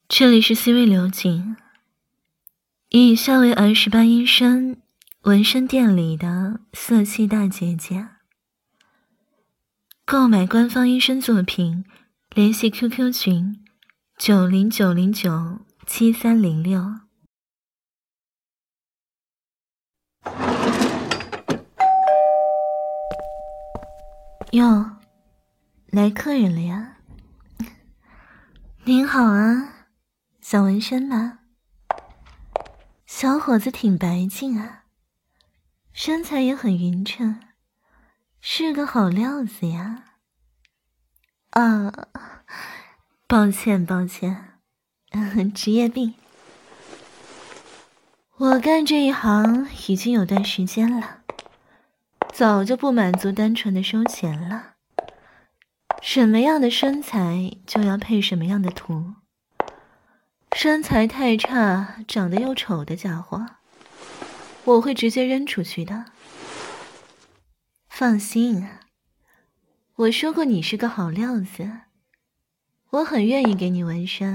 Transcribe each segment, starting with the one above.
这里是 CV 刘景，以下为儿18阴身纹身店里的色气大姐姐。购买官方阴身作品，联系 QQ 群909097306。哟，来客人了呀？您好啊，想纹身吗？小伙子挺白净啊，身材也很匀称，是个好料子呀。啊，抱歉，职业病。我干这一行已经有段时间了，早就不满足单纯的收钱了。什么样的身材就要配什么样的图。身材太差，长得又丑的家伙，我会直接扔出去的。放心啊，我说过你是个好料子，我很愿意给你纹身。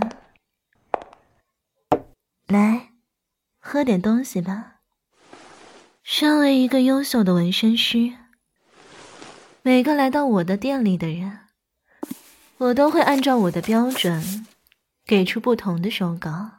来，喝点东西吧。身为一个优秀的纹身师，每个来到我的店里的人，我都会按照我的标准给出不同的手稿。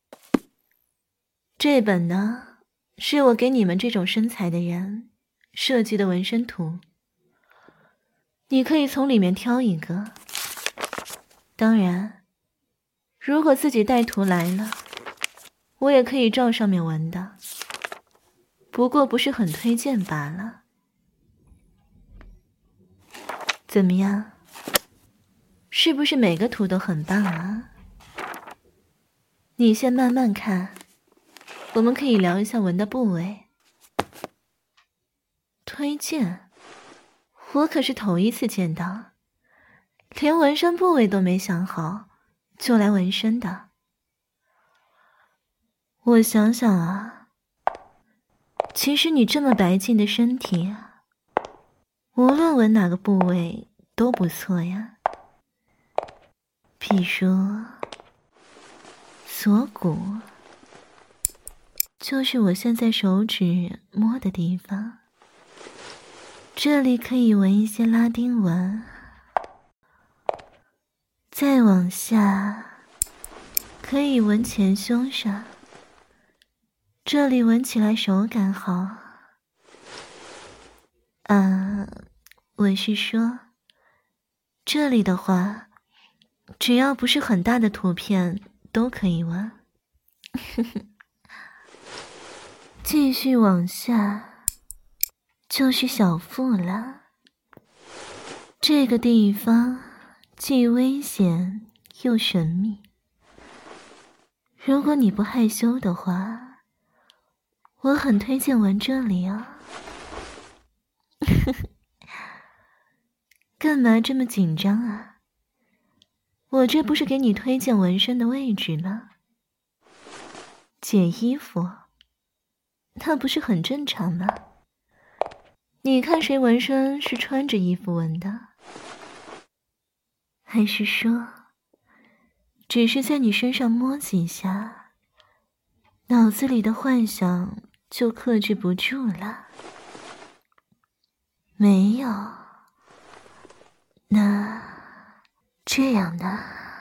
这本呢，是我给你们这种身材的人设计的纹身图，你可以从里面挑一个。当然，如果自己带图来了，我也可以照上面纹的，不过不是很推荐罢了。怎么样？是不是每个图都很棒啊？你先慢慢看，我们可以聊一下纹的部位。推荐？我可是头一次见到，连纹身部位都没想好，就来纹身的。我想想啊，其实你这么白净的身体，无论纹哪个部位都不错呀。比如锁骨，就是我现在手指摸的地方，这里可以纹一些拉丁纹，再往下可以纹前胸上，这里纹起来手感好。我是说，这里的话，只要不是很大的图片都可以纹。继续往下就是小腹了，这个地方既危险又神秘。如果你不害羞的话，我很推荐纹这里啊。干嘛这么紧张啊？我这不是给你推荐纹身的位置吗？解衣服，那不是很正常吗？你看谁纹身是穿着衣服纹的？还是说，只是在你身上摸几下，脑子里的幻想就克制不住了？没有。那这样呢？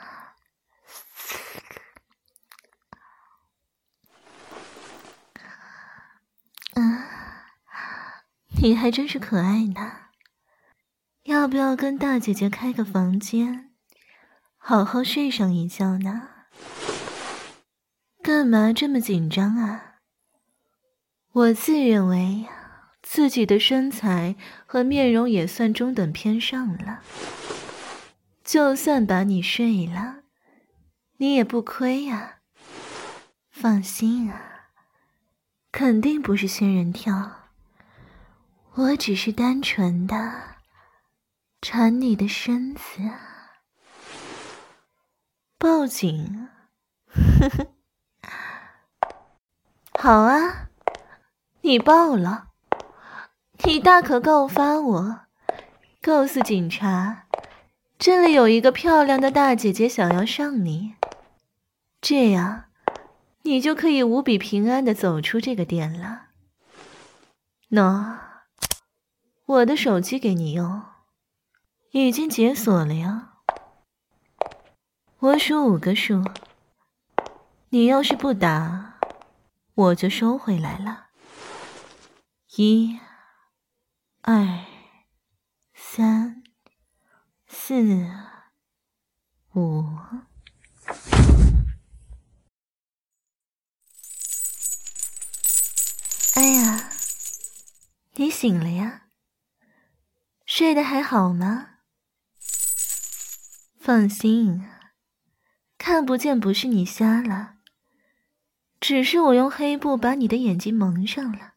你还真是可爱呢。要不要跟大姐姐开个房间，好好睡上一觉呢？干嘛这么紧张啊？我自认为自己的身材和面容也算中等偏上了，就算把你睡了，你也不亏呀。放心啊，肯定不是仙人跳，我只是单纯的馋你的身子啊。报警？呵呵。好啊，你报了，你大可告发我，告诉警察，这里有一个漂亮的大姐姐想要上你， 这样你就可以无比平安地走出这个店了。喏，我的手机给你用，已经解锁了呀。我数5个数，你要是不打，我就收回来了。1、2、3、4、5。哎呀，你醒了呀？睡得还好吗？放心，看不见不是你瞎了，只是我用黑布把你的眼睛蒙上了。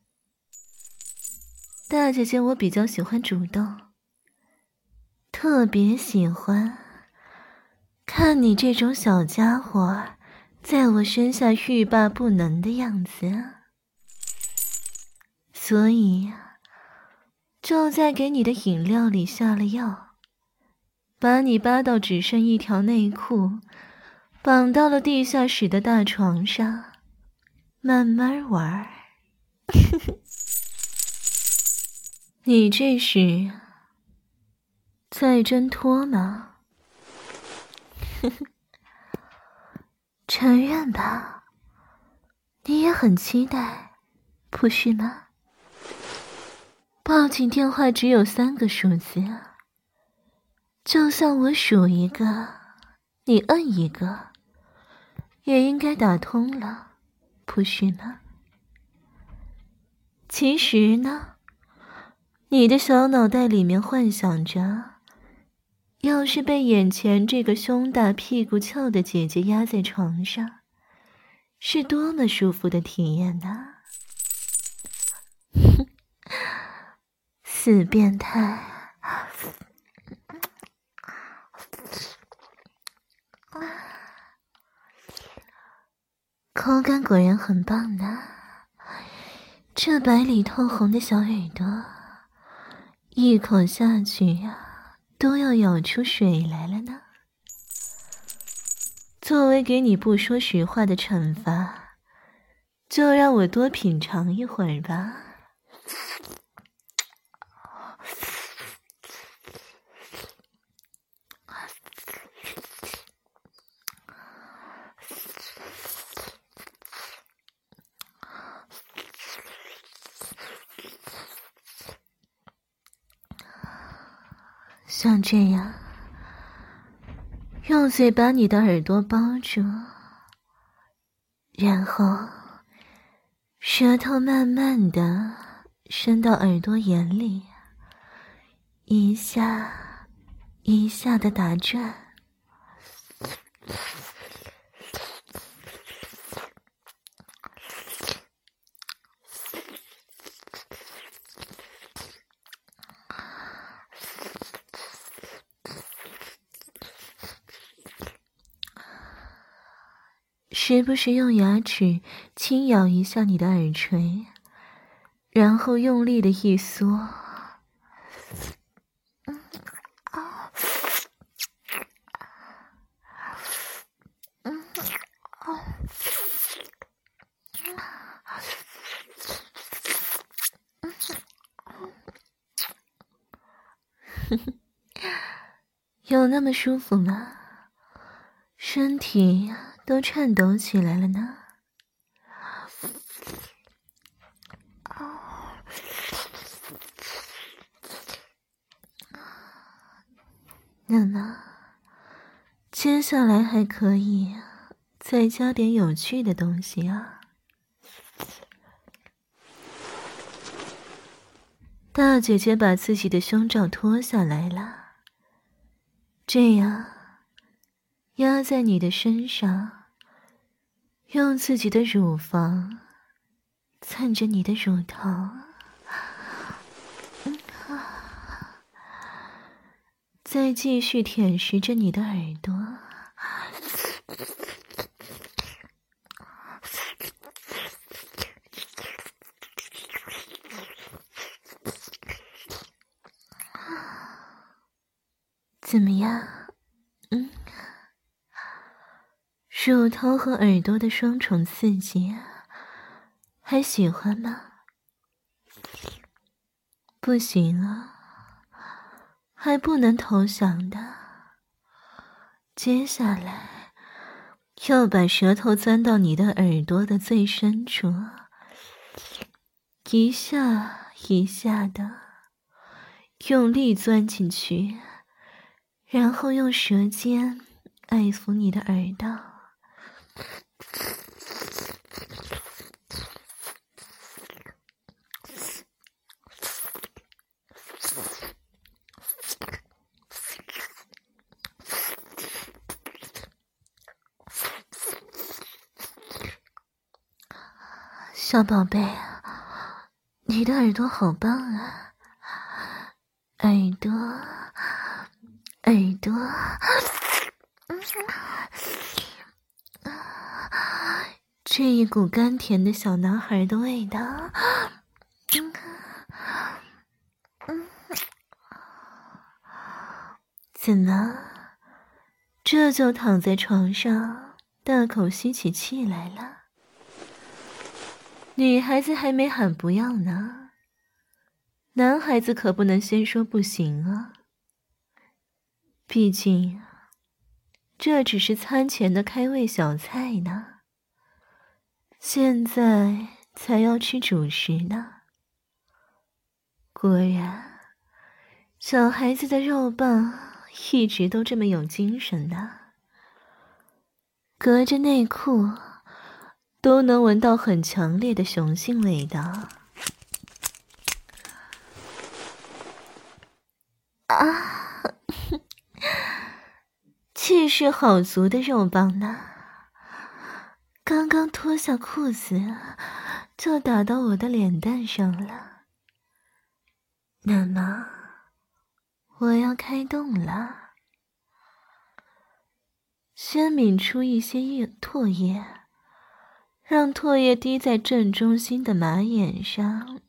大姐姐我比较喜欢主动，特别喜欢看你这种小家伙在我身下欲罢不能的样子，所以就在给你的饮料里下了药，把你扒到只剩一条内裤，绑到了地下室的大床上，慢慢玩。你这是在挣脱吗？承认吧，你也很期待，不是吗？报警电话只有3个数字，就算我数一个，你摁一个，也应该打通了，不是吗？其实呢，你的小脑袋里面幻想着，要是被眼前这个胸大屁股翘的姐姐压在床上，是多么舒服的体验呢？死变态！口感果然很棒呢，这白里透红的小耳朵，一口下去呀，都要咬出水来了呢。作为给你不说实话的惩罚，就让我多品尝一会儿吧。像这样，用嘴把你的耳朵包住，然后舌头慢慢地伸到耳朵眼里，一下一下地打转。时不时用牙齿轻咬一下你的耳垂，然后用力的一缩，有那么舒服吗？身体都颤抖起来了呢。那么，接下来还可以再加点有趣的东西啊。大姐姐把自己的胸罩脱下来了，这样压在你的身上，用自己的乳房蹭着你的乳头，再继续舔舐着你的耳朵。怎么样？ 乳头和耳朵的双重刺激，还喜欢吗？不行啊，还不能投降的。接下来要把舌头钻到你的耳朵的最深处，一下一下的用力钻进去，然后用舌尖爱抚你的耳道。小宝贝，你的耳朵好棒啊！耳朵，耳朵，这一股甘甜的小男孩的味道。怎么，这就躺在床上大口吸起气来了？女孩子还没喊不要呢，男孩子可不能先说不行啊。毕竟这只是餐前的开胃小菜呢，现在才要吃主食呢。果然，小孩子的肉棒一直都这么有精神呢，隔着内裤都能闻到很强烈的雄性味道。啊，气势好足的肉棒呢，刚刚脱下裤子就打到我的脸蛋上了。那么我要开动了，先抿出一些唾液，让唾液滴在正中心的马眼上。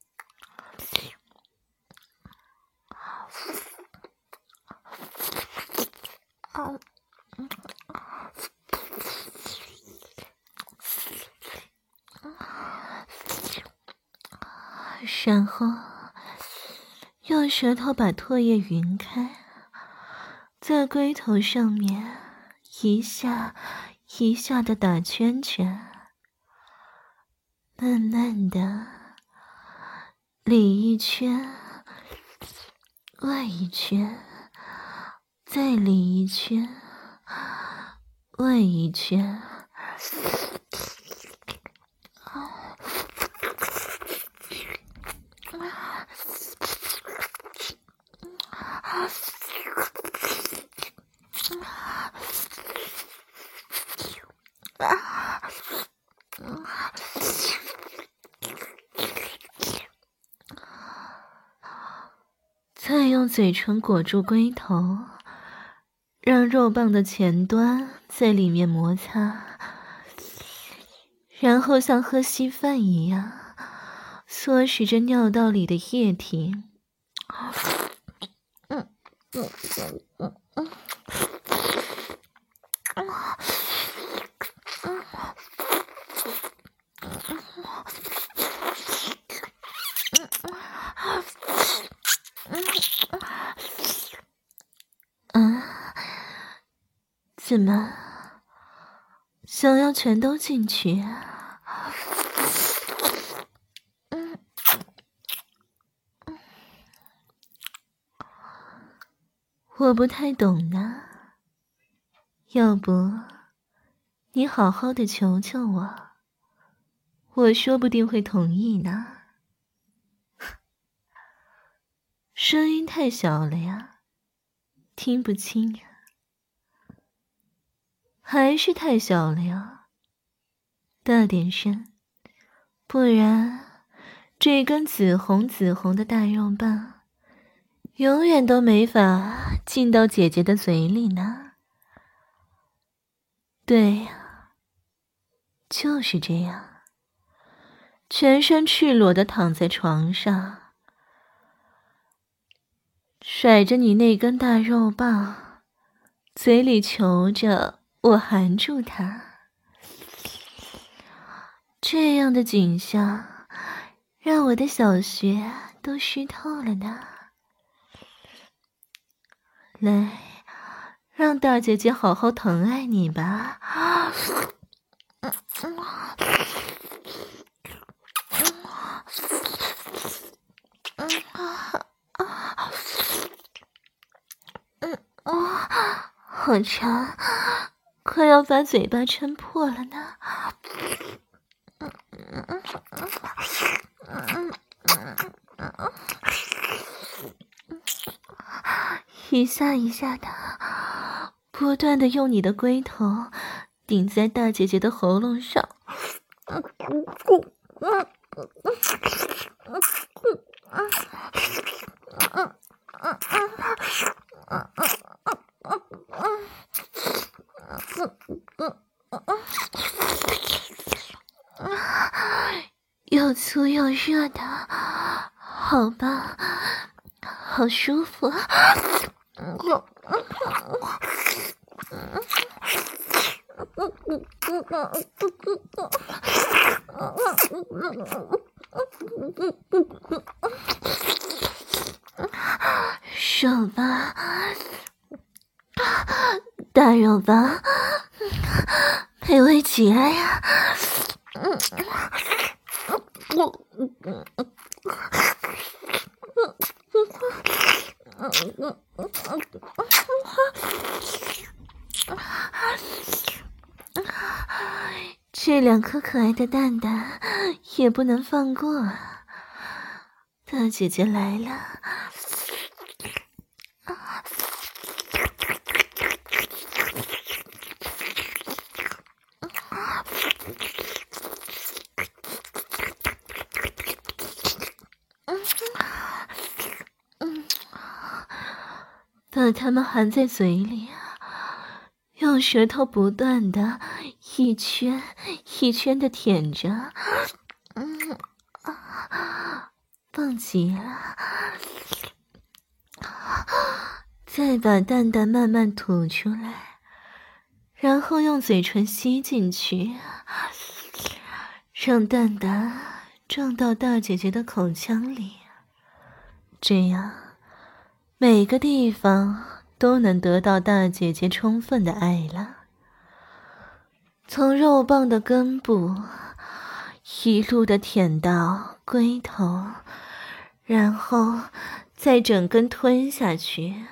然后用舌头把唾液匀开，在龟头上面一下一下的打圈圈，慢慢的里一圈外一圈，再里一圈外一圈。再用嘴唇裹住龟头，让肉棒的前端在里面摩擦，然后像喝稀饭一样唆使着尿道里的液体。怎么，想要全都进去？我不太懂呢，要不你好好的求求我，我说不定会同意呢。声音太小了呀，听不清呀。还是太小了呀，大点声，不然这根紫红紫红的大肉棒永远都没法进到姐姐的嘴里呢。对呀，就是这样，全身赤裸地躺在床上，甩着你那根大肉棒，嘴里求着我含住它。这样的景象让我的小穴都湿透了呢。来，让大姐姐好好疼爱你吧。好长，快要把嘴巴撑破了呢。一下一下的，不断的用你的龟头顶在大姐姐的喉咙上。又粗又热的，好棒，好舒服。手吧，大肉吧，美味极了呀！这两颗可爱的蛋蛋也不能放过啊！大姐姐来了。把它们含在嘴里，用舌头不断的一圈一圈的舔着，棒极了。再把蛋蛋慢慢吐出来，然后用嘴唇吸进去，让蛋蛋撞到大姐姐的口腔里，这样每个地方都能得到大姐姐充分的爱了。从肉棒的根部一路的舔到龟头，然后再整根吞下去。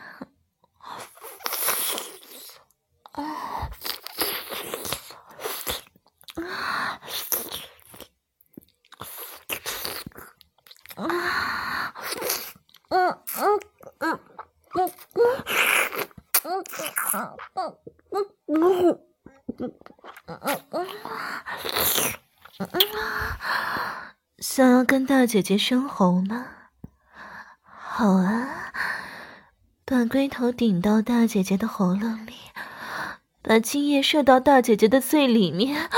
想要跟大姐姐生猴吗？好啊，把龟头顶到大姐姐的喉咙里，把精液射到大姐姐的最里面。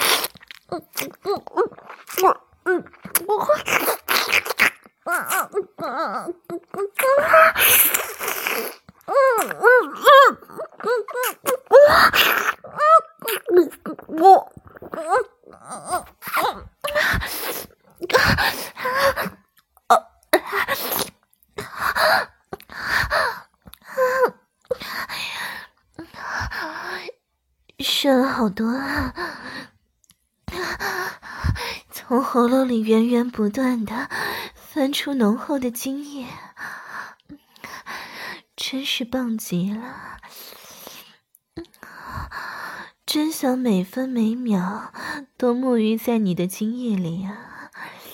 射了好多啊，从喉咙里源源不断的翻出浓厚的精液，真是棒极了。真想每分每秒都沐浴在你的精液里啊！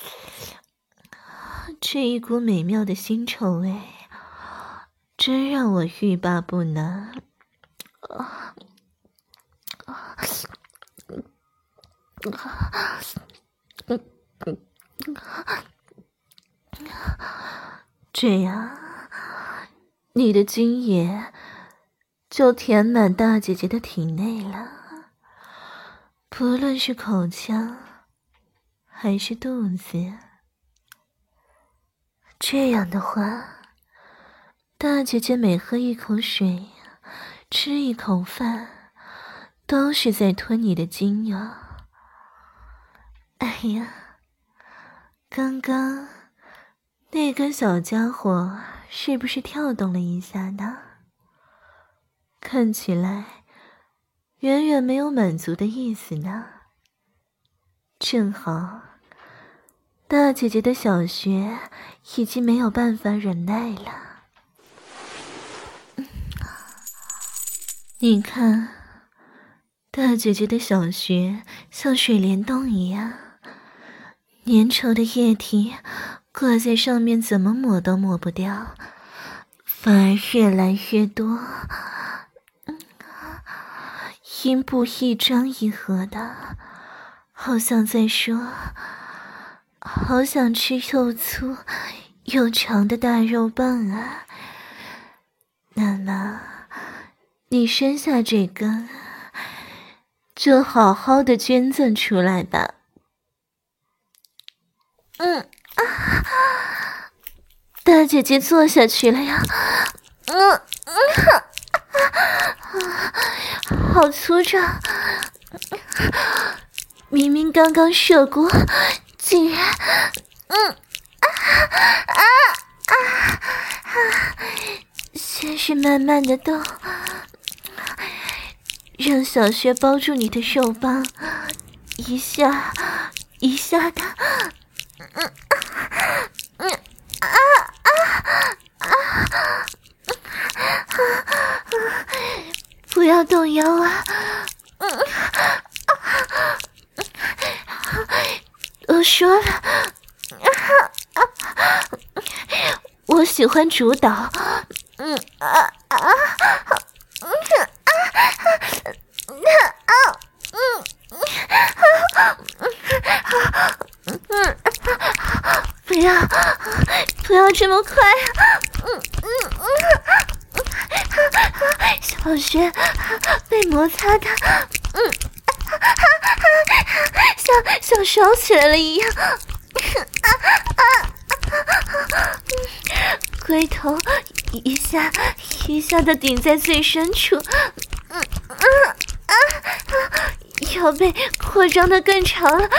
这一股美妙的腥臭味，真让我欲罢不能。这样，你的精液就填满大姐姐的体内了。不论是口腔还是肚子，这样的话，大姐姐每喝一口水，吃一口饭， 都是在吞你的精油。哎呀，刚刚那个小家伙是不是跳动了一下呢？看起来远远没有满足的意思呢。正好大姐姐的小穴已经没有办法忍耐了。你看，大姐姐的小穴像水帘洞一样，粘稠的液体挂在上面，怎么抹都抹不掉，反而越来越多。阴部一张一合的，好像在说，好想吃又粗又长的大肉棒啊。那么你生下这根，就好好的捐赠出来吧。大姐姐坐下去了呀。好粗壮，明明刚刚射过，竟然先是慢慢的动，让小穴包住你的肉棒，一下一下的，不要动腰啊！我说了，我喜欢主导。不要这么快小穴被摩擦的像烧起来了一样。龟头一下一下的顶在最深处，腰背扩张的更长了。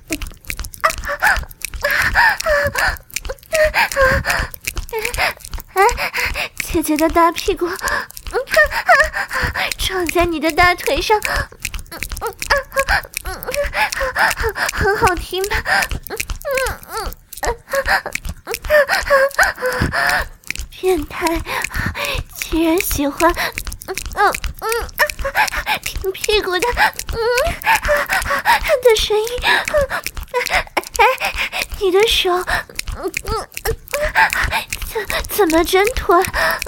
姐姐的大屁股撞在你的大腿上，很好听吧？变态竟然喜欢听屁股的声音。你的手怎么挣脱？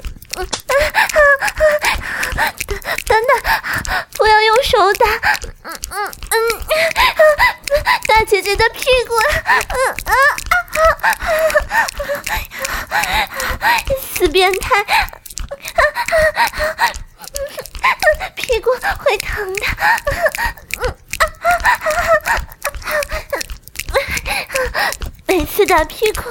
等等，不要用手打，大姐姐的屁股，死变态，屁股会疼的。每次打屁股，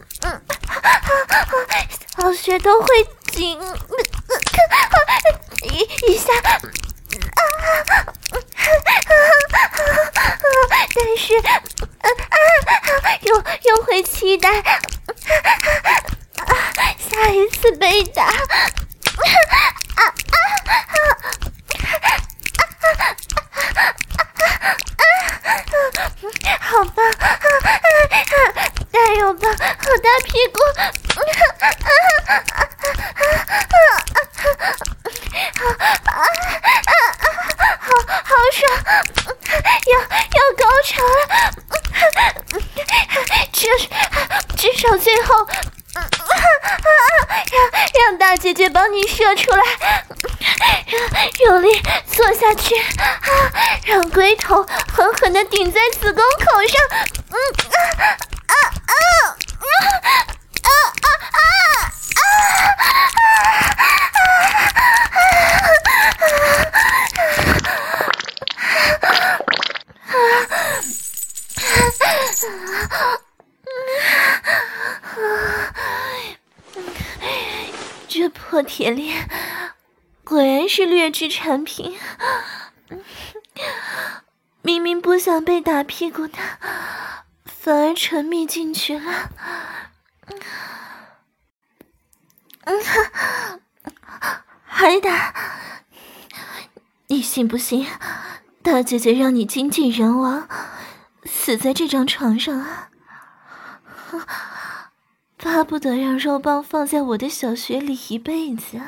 小穴都会紧一下，但是又会期待下一次被打。好吧，加油吧，好大屁股，好爽，要高潮了，至少最后让大姐姐帮你射出来，用力坐下去，让龟头狠狠地顶在子宫口上。这破铁链果然是劣质产品。 明明不想被打屁股的，反而沉迷进去了。还打？你信不信大姐姐让你精尽人亡，死在这张床上啊？巴不得让肉棒放在我的小穴里一辈子。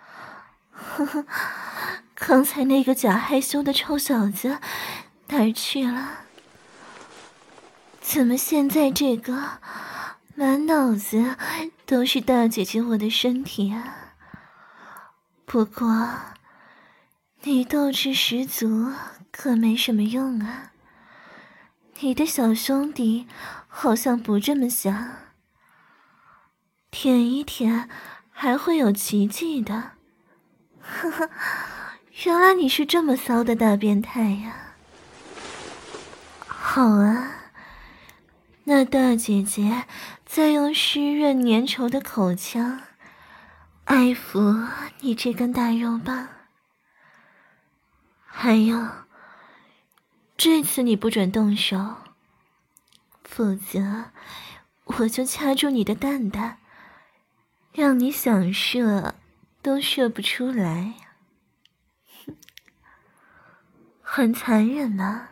刚才那个假害羞的臭小子哪儿去了？怎么现在这个满脑子都是大姐姐我的身体啊？不过你斗志十足可没什么用啊，你的小兄弟好像不这么想，舔一舔还会有奇迹的。呵呵，原来你是这么骚的大变态呀！好啊，那大姐姐再用湿润粘稠的口腔爱抚你这根大肉棒。还有，这次你不准动手，否则我就掐住你的蛋蛋，让你想射都射不出来。很残忍啊。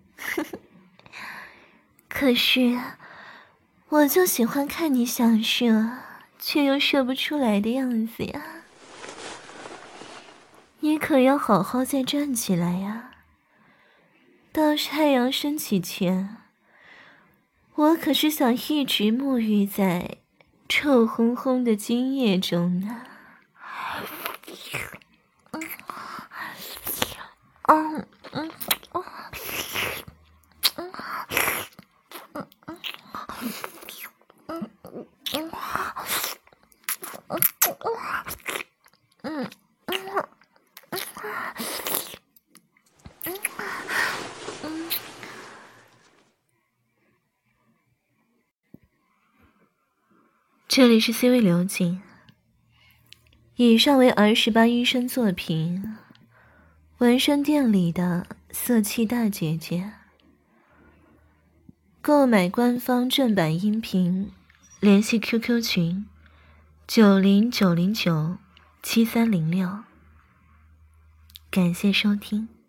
可是我就喜欢看你想射却又射不出来的样子呀。你可要好好再站起来呀，到太阳升起前，我可是想一直沐浴在臭烘烘的精液中呢。这里是 CV 流景，以上为儿18医生作品《纹身店里的色气大姐姐》。购买官方正版音频，联系 QQ 群909097306。感谢收听。